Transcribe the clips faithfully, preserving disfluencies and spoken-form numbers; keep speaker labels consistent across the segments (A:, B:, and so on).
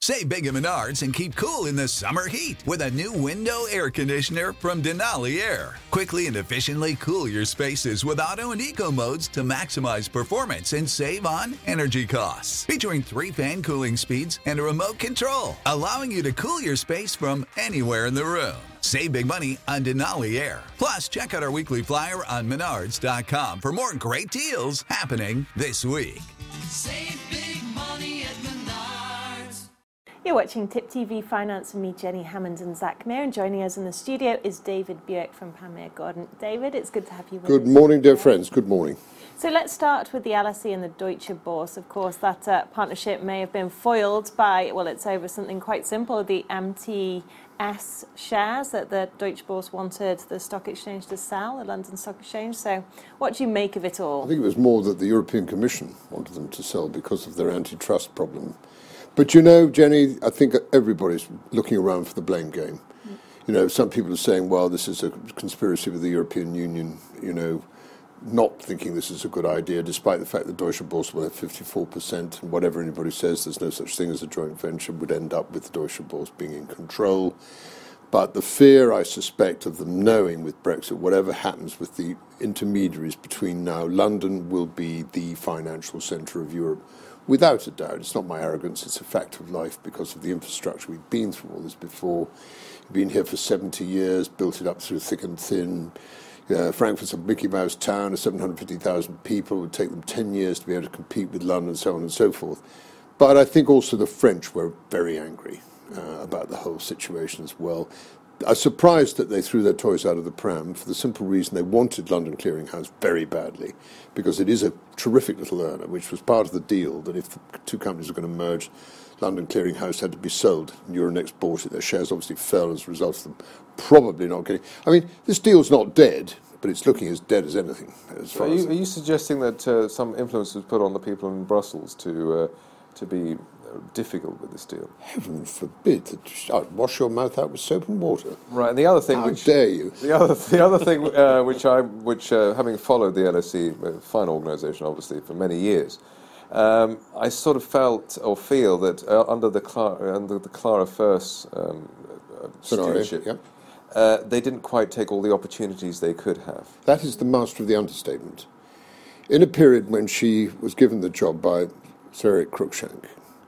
A: Save big at Menards and keep cool in the summer heat with a new window air conditioner from Denali Air. Quickly and efficiently cool your spaces with auto and eco modes to maximize performance and save on energy costs. Featuring three fan cooling speeds and a remote control, allowing you to cool your space from anywhere in the room. Save big money on Denali Air. Plus, check out our weekly flyer on menards dot com for more great deals happening this week.
B: Save big money at Menards.
C: You're watching Tip T V Finance with me, Jenny Hammond and Zach Mayer, and joining us in the studio is David Buick from Panmure Gordon. David, it's good to have you with us.
D: Good morning, dear friends. Good morning.
C: So let's start with the L S E and the Deutsche Börse. Of course, that uh, partnership may have been foiled by, well, it's over something quite simple, the M T S shares that the Deutsche Börse wanted the stock exchange to sell, the London Stock Exchange. So what do you make of it all?
D: I think it was more that the European Commission wanted them to sell because of their antitrust problem. But you know, Jenny, I think everybody's looking around for the blame game. Mm. You know, some people are saying, well, this is a conspiracy with the European Union, you know, not thinking this is a good idea, despite the fact that Deutsche Börse will have fifty-four percent, and whatever anybody says, there's no such thing as a joint venture, would end up with Deutsche Börse being in control. But the fear, I suspect, of them knowing with Brexit, whatever happens with the intermediaries between now, London will be the financial centre of Europe. Without a doubt, it's not my arrogance, it's a fact of life because of the infrastructure. We've been through all this before. We've been here for seventy years, built it up through thick and thin. Uh, Frankfurt's a Mickey Mouse town of seven hundred fifty thousand people. It would take them ten years to be able to compete with London, so on and so forth. But I think also the French were very angry uh, about the whole situation as well. I was surprised that they threw their toys out of the pram for the simple reason they wanted London Clearing House very badly, because it is a terrific little earner, which was part of the deal that if the two companies were going to merge, London Clearing House had to be sold. Euronext bought it. Their shares obviously fell as a result of them probably not getting... I mean, this deal's not dead, but it's looking as dead as anything. As far
E: are, you,
D: as
E: are you suggesting that uh, some influence was put on the people in Brussels to uh, to be difficult with this deal?
D: Heaven forbid that I'd wash your mouth out with soap and water.
E: Right, and the other thing,
D: how
E: which,
D: dare you?
E: The other, the other thing, uh, which I, which uh, having followed the L S E, a fine organisation, obviously, for many years, um, I sort of felt or feel that uh, under the Clara, under the Clara First um, uh, stewardship,
D: yep.
E: uh, they didn't quite take all the opportunities they could have.
D: That is the master of the understatement. In a period when she was given the job by Sir Eric Cruikshank,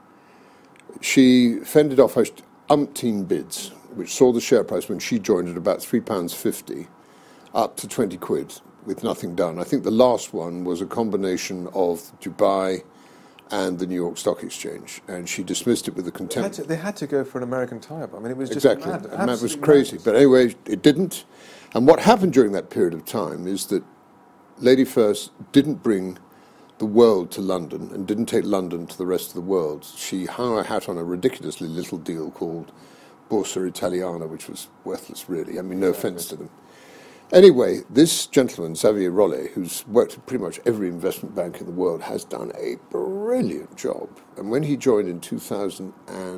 D: she fended off umpteen bids, which saw the share price when she joined at about three pounds fifty, up to twenty quid, with nothing done. I think the last one was a combination of Dubai and the New York Stock Exchange, and she dismissed it with a contempt.
E: They had to, they had to go for an American tie-up. I mean, it was just
D: exactly.
E: mad.
D: And that was
E: Absolutely
D: crazy.
E: madness.
D: But anyway, it didn't. And what happened during that period of time is that Lady First didn't bring the world to London and didn't take London to the rest of the world. She hung her hat on a ridiculously little deal called Borsa Italiana, which was worthless, really. I mean, no offence to them. Anyway, this gentleman, Xavier Rollet, who's worked at pretty much every investment bank in the world, has done a brilliant job. And when he joined in two thousand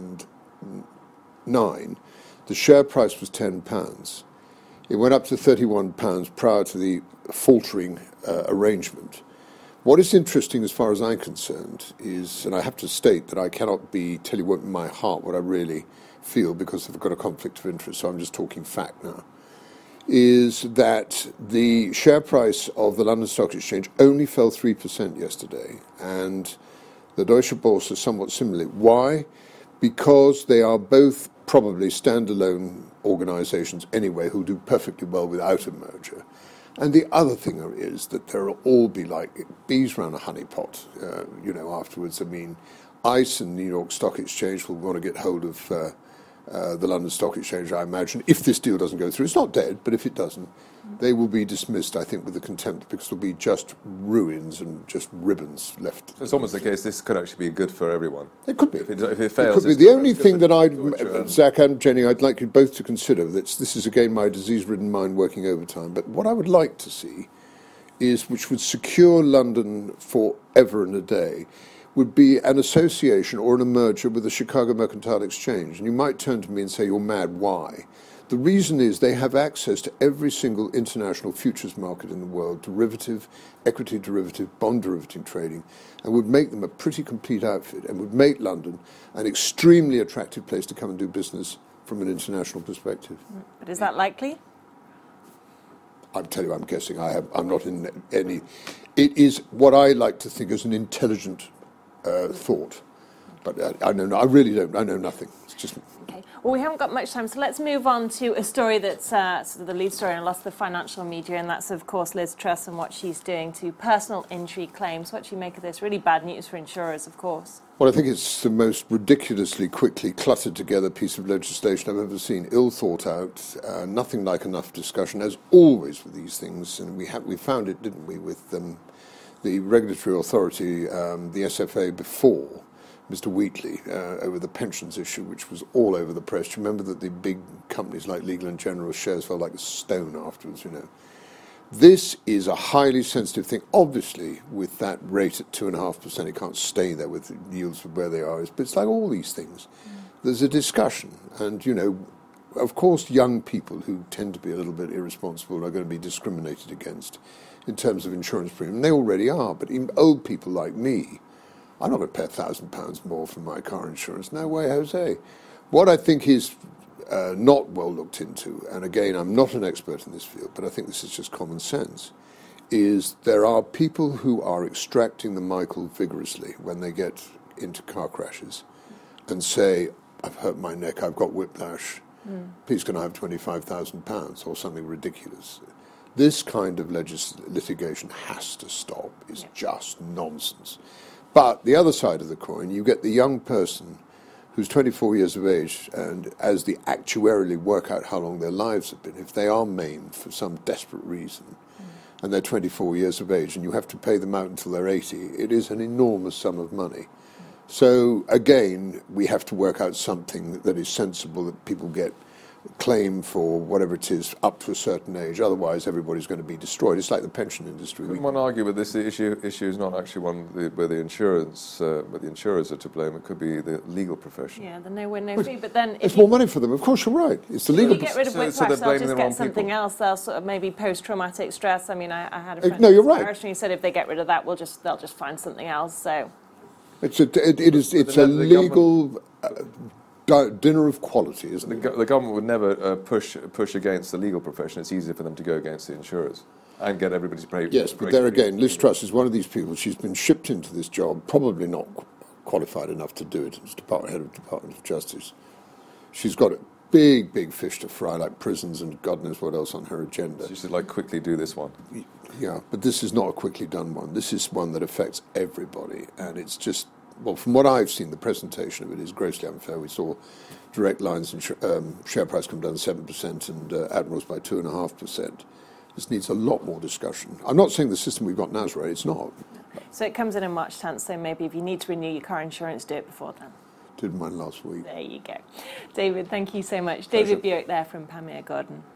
D: nine, the share price was ten pounds. It went up to thirty-one pounds prior to the faltering uh, arrangement. What is interesting as far as I'm concerned is, and I have to state that I cannot be tell you what in my heart what I really feel because I've got a conflict of interest, so I'm just talking fact now, is that the share price of the London Stock Exchange only fell three percent yesterday, and the Deutsche Börse is somewhat similarly. Why? Because they are both probably standalone organisations anyway who do perfectly well without a merger. And the other thing is that there will all be like bees round a honeypot, uh, you know, afterwards. I mean, ICE and New York Stock Exchange will want to get hold of uh, uh, the London Stock Exchange, I imagine, if this deal doesn't go through. It's not dead, but if it doesn't, they will be dismissed, I think, with a contempt because there'll be just ruins and just ribbons left.
E: It's almost the case this could actually be good for everyone.
D: It could be.
E: If it, if it fails,
D: it could be.
E: it's
D: The
E: good-
D: only
E: it's good
D: thing
E: for
D: that I'd,
E: Deutsche and-
D: Zach and Jenny, I'd like you both to consider, that this is again my disease-ridden mind working overtime, but what I would like to see is, which would secure London forever and a day, would be an association or an merger with the Chicago Mercantile Exchange. And you might turn to me and say, you're mad, why? The reason is they have access to every single international futures market in the world, derivative, equity derivative, bond derivative trading, and would make them a pretty complete outfit and would make London an extremely attractive place to come and do business from an international perspective.
C: But is that likely?
D: I'll tell you, I'm guessing. I have, I'm not in any... It is what I like to think is an intelligent uh, thought. But I, I know, I really don't. I know nothing. It's just...
C: Okay. Well, we haven't got much time, so let's move on to a story that's uh, sort of the lead story in lots of the financial media, and that's, of course, Liz Truss and what she's doing to personal injury claims. What do you make of this? Really bad news for insurers, of course.
D: Well, I think it's the most ridiculously quickly cluttered together piece of legislation I've ever seen. Ill thought out, uh, nothing like enough discussion, as always with these things. And we, ha- we found it, didn't we, with um, the regulatory authority, um, the S F A, before Mister Wheatley, uh, over the pensions issue, which was all over the press. Do you remember that the big companies like Legal and General shares fell like a stone afterwards, you know? This is a highly sensitive thing. Obviously, with that rate at two point five percent, it can't stay there with the yields where they are. But it's like all these things. Mm. There's a discussion. And, you know, of course, young people who tend to be a little bit irresponsible are going to be discriminated against in terms of insurance premium. They already are. But even old people like me, I'm not going to pay a thousand pounds more for my car insurance. No way, Jose. What I think is uh, not well looked into, and again, I'm not an expert in this field, but I think this is just common sense, is there are people who are extracting the Michael vigorously when they get into car crashes and say, I've hurt my neck, I've got whiplash, mm. please can I have twenty-five thousand pounds or something ridiculous. This kind of legis- litigation has to stop. It's yeah. just nonsense. But the other side of the coin, you get the young person who's twenty-four years of age, and as they actuarially work out how long their lives have been, if they are maimed for some desperate reason, mm. and they're twenty-four years of age, and you have to pay them out until they're eighty, it is an enormous sum of money. Mm. So, again, we have to work out something that is sensible, that people get claim for whatever it is up to a certain age. Otherwise, everybody's going to be destroyed. It's like the pension industry.
E: Couldn't one argue that this issue issue is not actually one where the insurance, uh, where the insurers are to blame? It could be the legal profession.
C: Yeah, the no win, no fee. But then,
D: it's more money for them. Of course, you're right. It's the
C: if
D: legal.
C: You get rid of
E: so,
C: whiplash,
E: so they're
C: they'll just
E: the
C: get
E: wrong
C: something
E: people.
C: else. They'll sort of maybe post-traumatic stress. I mean, I, I had a friend.
D: No, you're right.
C: And he said if they get rid of that, we'll just they'll just find something else. So
D: it's a it, it is it's
E: the,
D: a
E: the
D: legal. Uh, dinner of quality, isn't
E: the,
D: it?
E: go- the government would never uh, push push against the legal profession. It's easier for them to go against the insurers and get everybody to pay.
D: Yes, but there again, Liz Truss is one of these people. She's been shipped into this job, probably not qu- qualified enough to do it as Department head of Department of Justice. She's got a big, big fish to fry, like prisons and God knows what else on her agenda.
E: She should like quickly do this one.
D: Yeah, but this is not a quickly done one. This is one that affects everybody, and it's just. Well, from what I've seen, the presentation of it is grossly unfair. We saw Direct Line's sh- um, share price come down seven percent and uh, Admiral's by two point five percent. This needs a lot more discussion. I'm not saying the system we've got now is right. It's not.
C: So it comes in in March tenth, so maybe if you need to renew your car insurance, do it before then.
D: Did mine last week.
C: There you go. David, thank you so much.
D: Pleasure.
C: David Buick there from Panmure Gordon.